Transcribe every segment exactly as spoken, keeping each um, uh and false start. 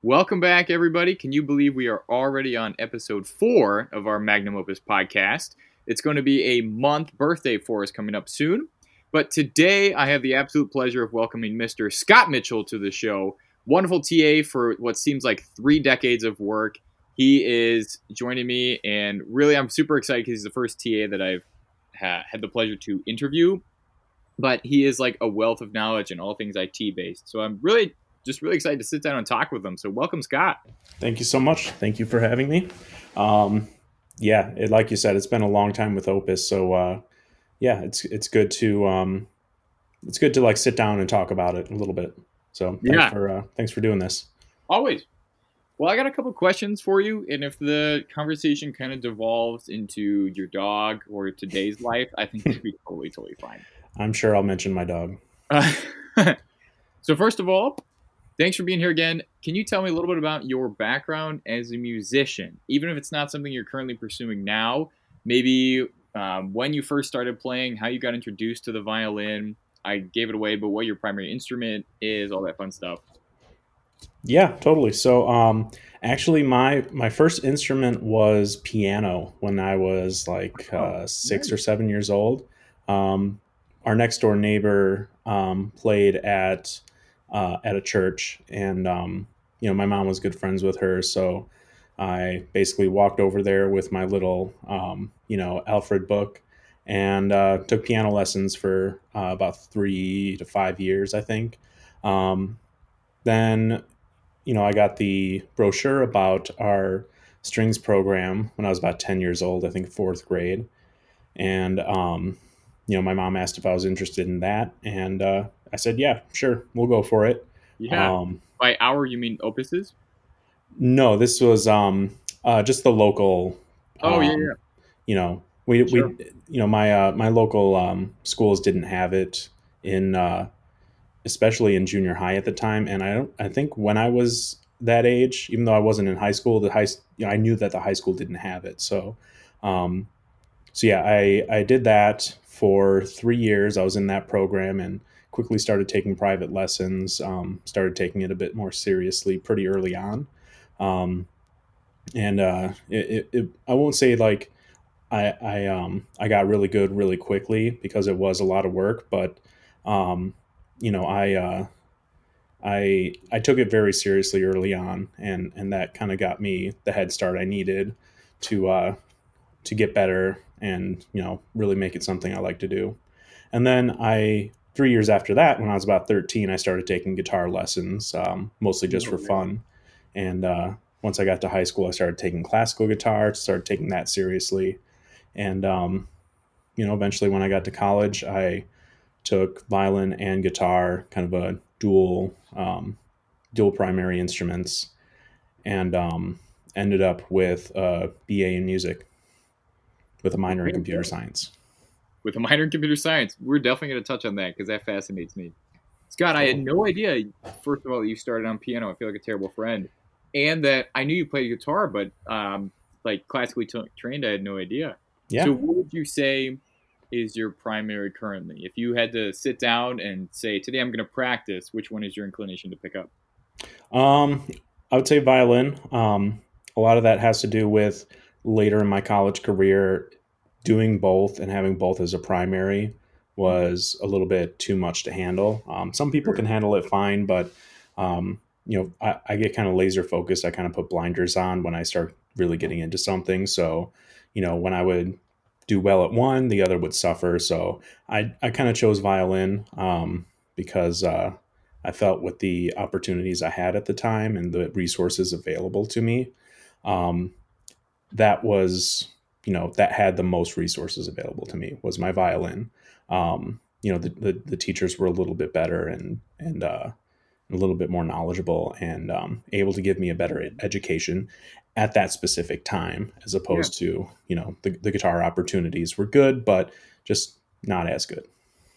Welcome back, everybody. Can you believe we are already on episode four of our Magnum Opus podcast? It's going to be a month birthday for us coming up soon. But today, I have the absolute pleasure of welcoming Mister Scott Mitchell to the show. Wonderful T A for what seems like three decades of work. He is joining me, and really, I'm super excited because he's the first T A that I've ha- had the pleasure to interview. But he is like a wealth of knowledge in all things I T based. So I'm really just really excited to sit down and talk with him. So welcome, Scott. Thank you so much. Thank you for having me. Um, yeah, it, like you said, it's been a long time with Opus, so uh, yeah, it's it's good to um, it's good to like sit down and talk about it a little bit. So thanks Yeah, for uh, thanks for doing this. always. Well, I got a couple questions for you, and if the conversation kind of devolves into your dog or today's life, I think it'd be totally, totally fine. I'm sure I'll mention my dog. Uh, so first of all, thanks for being here again. Can you tell me a little bit about your background as a musician? Even if it's not something you're currently pursuing now, maybe um, when you first started playing, how you got introduced to the violin. I gave it away, but what your primary instrument is, all that fun stuff. Yeah, totally. So um, actually, my my first instrument was piano when I was like Oh, uh, six nice. or seven years old. Um, our next door neighbor um, played at uh, at a church, and um, you know my mom was good friends with her, so I basically walked over there with my little um, you know Alfred book and uh, took piano lessons for uh, about three to five years, I think. Um, then you know, I got the brochure about our strings program when I was about ten years old, I think fourth grade. And, um, you know, my mom asked if I was interested in that. And uh, I said, yeah, sure, we'll go for it. Yeah. Um, By hour, you mean opuses? no, this was um, uh, just the local, Oh, yeah, um, yeah. you know, we, we, Sure. you know, my, uh, my local um, schools didn't have it in, uh, especially in junior high at the time. And I don't, I think when I was that age, even though I wasn't in high school, the high, you know, I knew that the high school didn't have it. So, um, so yeah, I, I did that for three years. I was in that program and quickly started taking private lessons, um, started taking it a bit more seriously pretty early on. Um, and, uh, it, it, it, I won't say like, I, I, um, I got really good really quickly because it was a lot of work, but, um, you know, I, uh, I I took it very seriously early on, and and that kind of got me the head start I needed to uh, to get better and you know really make it something I like to do. And then I three years after that, when I was about thirteen, I started taking guitar lessons, um, mostly just No for way. fun. And uh, once I got to high school, I started taking classical guitar, started taking that seriously, and um, you know eventually when I got to college, I took violin and guitar, kind of a dual um, dual primary instruments, and um, ended up with a B A in music with a minor in Okay, computer okay. science. With a minor in computer science, we're definitely going to touch on that because that fascinates me. Scott, I had Cool. no idea, first of all, that you started on piano. I feel like a terrible friend. And that I knew you played guitar, but um, like classically t- trained, I had no idea. So, Yeah. what would you say is your primary currently? If you had to sit down and say, today I'm going to practice, which one is your inclination to pick up? Um, I would say violin. Um, a lot of that has to do with later in my college career, doing both and having both as a primary Okay. was a little bit too much to handle. Um, some people Sure. can handle it fine, but um, you know, I, I get kind of laser focused. I kind of put blinders on when I start really getting into something. So, you know, when I would do well at one, the other would suffer. So I, I kind of chose violin um, because uh, I felt with the opportunities I had at the time and the resources available to me, um, that was, you know, that had the most resources available to me was my violin. Um, you know, the, the, the teachers were a little bit better and, and, uh, a little bit more knowledgeable and um, able to give me a better education at that specific time, as Yeah. opposed to, you know, the, the guitar opportunities were good, but just not as good.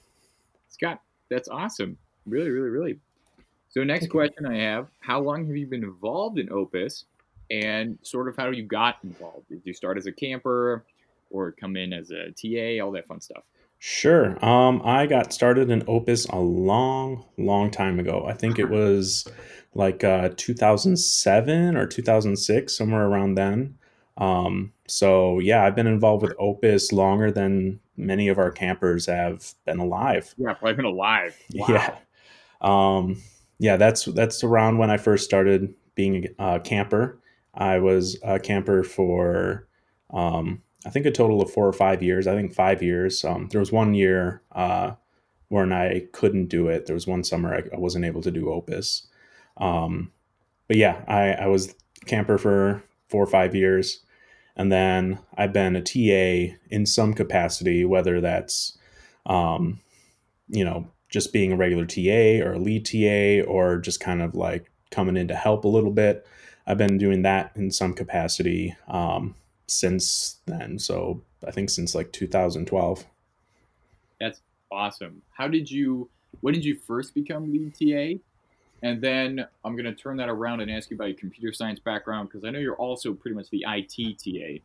Scott, that's awesome. Really, really, really. So, next Thank you. question I have, how long have you been involved in Opus and sort of how you got involved? Did you start as a camper or come in as a T A, all that fun stuff? Sure. Um, I got started in Opus a long, long time ago. I think it was like uh, two thousand seven or two thousand six, somewhere around then. Um, so yeah, I've been involved with Opus longer than many of our campers have been alive. Yeah, probably been alive. Yeah. Wow. Um, yeah, that's that's around when I first started being a camper. I was a camper for um, I think a total of four or five years. I think five years. Um, there was one year uh, when I couldn't do it. There was one summer I, I wasn't able to do Opus. Um, but yeah, I, I was camper for four or five years, and then I've been a T A in some capacity, whether that's um, you know, just being a regular T A or a lead T A or just kind of like coming in to help a little bit. I've been doing that in some capacity um, since then. So I think since like two thousand twelve. That's awesome. How did you, when did you first become lead T A? And then I'm going to turn that around and ask you about your computer science background because I know you're also pretty much the I T T A.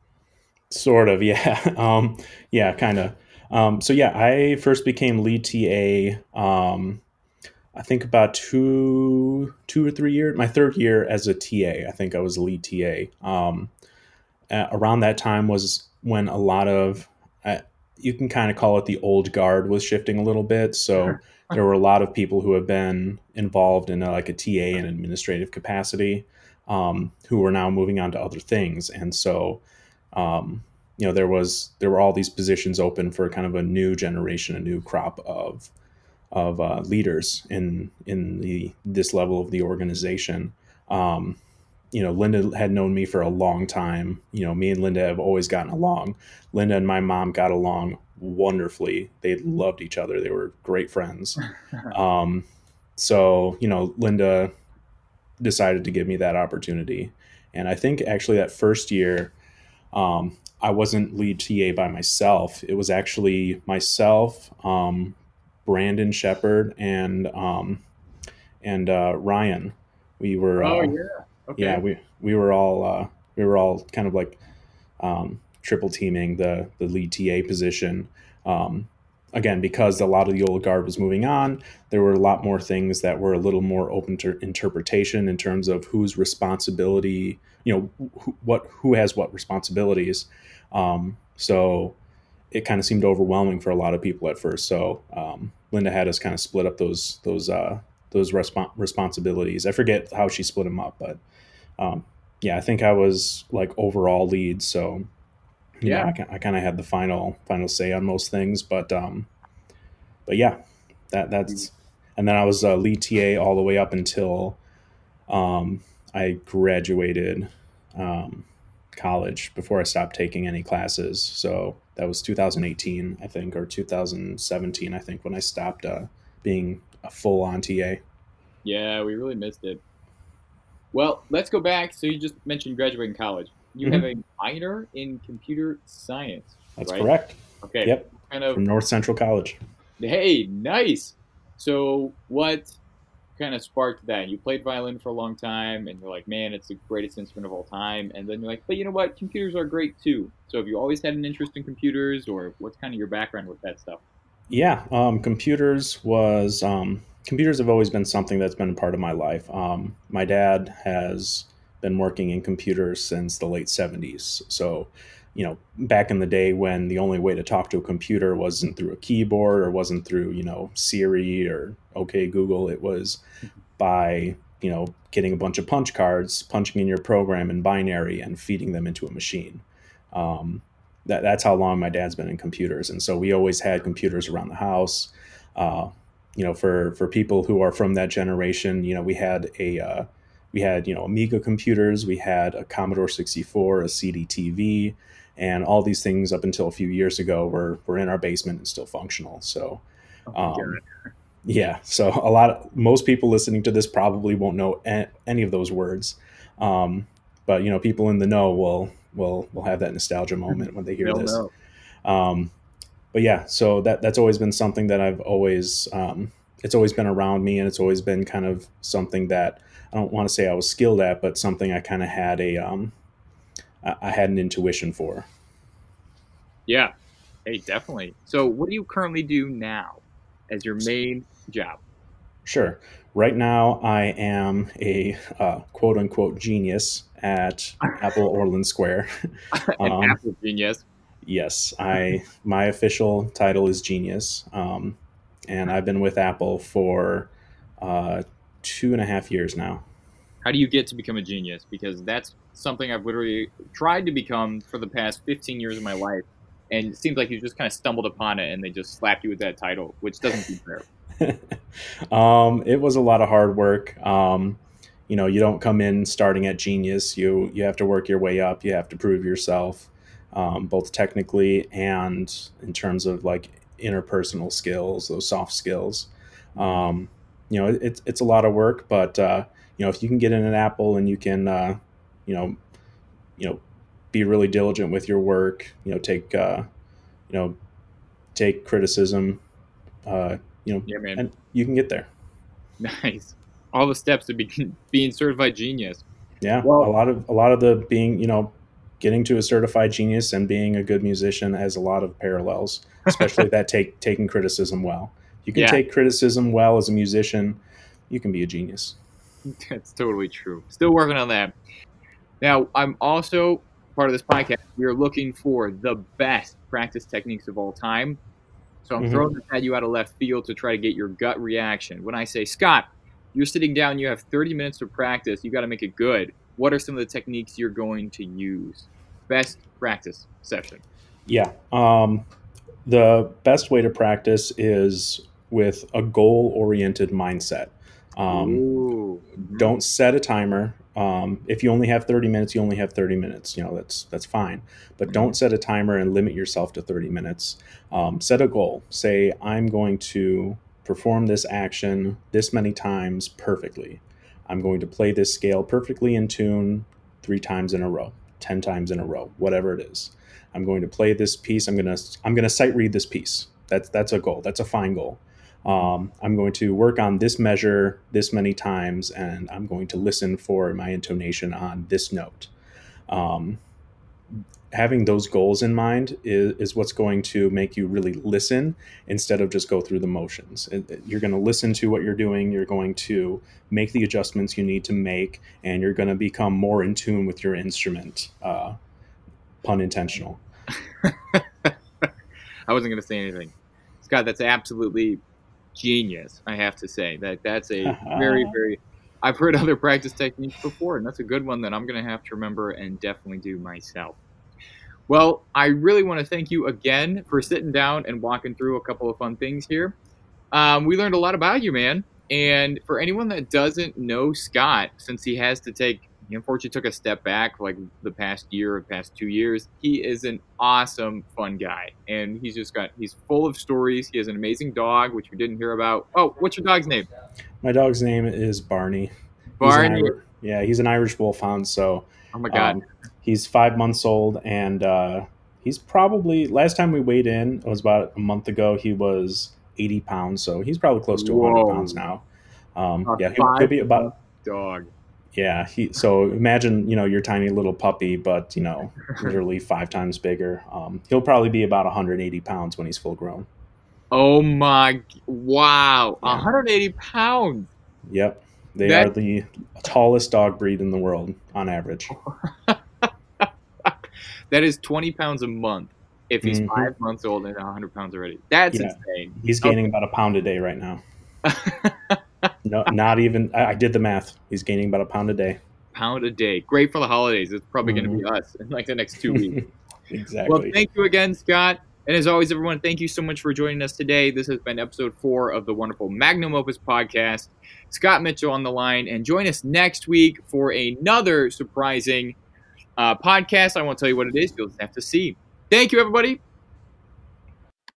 Sort of, yeah. Um, yeah, kind of. Um, so yeah, I first became lead T A. Um, I think about two, two or three years. My third year as a T A, I think I was lead T A. Um, uh, around that time was when a lot of uh, you can kind of call it the old guard was shifting a little bit. So there were a lot of people who have been involved in a, like a T A and administrative capacity um, who were now moving on to other things, and so um, you know there was there were all these positions open for kind of a new generation, a new crop of of uh, leaders in in the this level of the organization. Um, you know, Linda had known me for a long time. You know, me and Linda have always gotten along. Linda and my mom got along wonderfully. They loved each other. They were great friends. Um, so, you know, Linda decided to give me that opportunity. And I think actually that first year, um, I wasn't lead T A by myself. It was actually myself, um, Brandon Shepard, and um, and uh, Ryan. We were Oh, uh, yeah. yeah, Okay. we we were all uh, we were all kind of like um, triple teaming the the lead T A position. Um, Again, because a lot of the old guard was moving on, there were a lot more things that were a little more open to interpretation in terms of whose responsibility, you know, who, what who has what responsibilities. Um, so it kind of seemed overwhelming for a lot of people at first. So um, Linda had us kind of split up those those uh, those respons- responsibilities. I forget how she split them up, but um, yeah, I think I was like overall lead, so you know, Yeah. I, I kind of had the final final say on most things. But um, but yeah, that that's and then I was uh, lead T A all the way up until um, I graduated um, college before I stopped taking any classes. So that was two thousand eighteen, I think, or two thousand seventeen, I think, when I stopped uh, being a full on T A. Yeah, we really missed it. Well, let's go back. So you just mentioned graduating college. You have Hmm. a minor in computer science, That's right? correct. Okay. Yep, Kind of, from North Central College. hey, nice. So what kind of sparked that? You played violin for a long time and you're like, man, it's the greatest instrument of all time. And then you're like, but you know what? Computers are great too. So have you always had an interest in computers or what's kind of your background with that stuff? Yeah, um, computers was um, computers have always been something that's been a part of my life. Um, my dad has been working in computers since the late seventies. So, you know, back in the day when the only way to talk to a computer wasn't through a keyboard or wasn't through, you know, Siri or OK Google, it was by, you know, getting a bunch of punch cards, punching in your program in binary and feeding them into a machine. Um, that, that's how long my dad's been in computers. And so we always had computers around the house. Uh, you know, for, for people who are from that generation, you know, we had a, uh, we had, you know, Amiga computers, we had a Commodore sixty-four, a C D T V, and all these things up until a few years ago were, were in our basement and still functional. So, Oh my um, God. yeah, so a lot of most people listening to this probably won't know a- any of those words, um, but you know, people in the know will will will have that nostalgia moment when they hear They'll this. know. Um, but yeah, so that that's always been something that I've always um, it's always been around me, and it's always been kind of something that I don't want to say I was skilled at, but something I kind of had a um, I I had an intuition for. Yeah. Hey, definitely. So what do you currently do now as your main job? Sure. Right now, I am a uh, quote unquote genius at Apple Orland Square. An um, Apple genius. yes, I my official title is genius, um, and I've been with Apple for uh, two and a half years now. How do you get to become a genius? Because that's something I've literally tried to become for the past fifteen years of my life. And it seems like you just kind of stumbled upon it and they just slapped you with that title, which doesn't seem fair. um, it was a lot of hard work. Um, you know, you don't come in starting at genius. You you have to work your way up. You have to prove yourself, um, both technically and in terms of like interpersonal skills, those soft skills. Um, you know, it's it's a lot of work, but uh, you know, if you can get in an Apple and you can, uh, you know, you know, be really diligent with your work. You know, take uh, you know, take criticism. Uh, you know, Yeah, man. and you can get there. Nice. All the steps to be being certified genius. Yeah, a Well, lot of a lot of the being, you know, getting to a certified genius and being a good musician has a lot of parallels, especially that take taking criticism well. You can yeah, take criticism well as a musician, you can be a genius. that's totally true. Still working on that. Now, I'm also part of this podcast. We are looking for the best practice techniques of all time. So I'm Hmm. throwing this at you out of left field to try to get your gut reaction. When I say, Scott, you're sitting down, you have thirty minutes to practice, you got to make it good. What are some of the techniques you're going to use? Best practice session. Yeah. Um, the best way to practice is with a goal oriented mindset. Um, Ooh. Mhm. don't set a timer. Um, if you only have thirty minutes, you only have thirty minutes. You know, that's that's fine. But don't Mhm. set a timer and limit yourself to thirty minutes. Um, set a goal. Say, I'm going to perform this action this many times perfectly. I'm going to play this scale perfectly in tune three times in a row, ten times in a row, whatever it is. I'm going to play this piece. I'm gonna I'm gonna sight read this piece. That's that's a goal. That's a fine goal. Um, I'm going to work on this measure this many times, and I'm going to listen for my intonation on this note. Um, having those goals in mind is, is what's going to make you really listen instead of just go through the motions. It- it- You're going to listen to what you're doing. You're going to make the adjustments you need to make, and you're going to become more in tune with your instrument. Uh, pun intentional. I wasn't going to say anything. Scott, that's absolutely genius, I have to say. That that's a very, very I've heard other practice techniques before, and that's a good one that I'm going to have to remember and definitely do myself. Well, I really want to thank you again for sitting down and walking through a couple of fun things here. Um, we learned a lot about you, man. And for anyone that doesn't know Scott, since he has to take, he unfortunately took a step back for like the past year or past two years, he is an awesome, fun guy. And he's just got, he's full of stories. He has an amazing dog, which we didn't hear about. Oh, what's your dog's name? My dog's name is Barney. He's an Barney. Irish, yeah, he's an Irish Wolfhound. So Oh my God. um, he's five months old, and uh, he's probably last time we weighed in it was about a month ago. He was eighty pounds, so he's probably close to one hundred pounds Whoa. now. Um, A yeah, he'll, he'll five be month about dog. yeah. He so imagine you know your tiny little puppy, but you know literally five times bigger. Um, he'll probably be about one hundred eighty pounds when he's full grown. Oh my, wow. Yeah. one hundred eighty pounds. Yep. They That are the tallest dog breed in the world on average. That is twenty pounds a month if he's Hmm. five months old and one hundred pounds already. That's Yeah. insane. He's gaining about a pound a day right now. Okay. No, not even. I, I did the math. He's gaining about a pound a day. Pound a day. Great for the holidays. It's probably going to Hmm. be us in like the next two weeks. Well, Exactly. thank you again, Scott. And as always, everyone, thank you so much for joining us today. This has been episode four of the wonderful Magnum Opus podcast. Scott Mitchell on the line. And join us next week for another surprising uh, podcast. I won't tell you what it is. You'll just have to see. Thank you, everybody.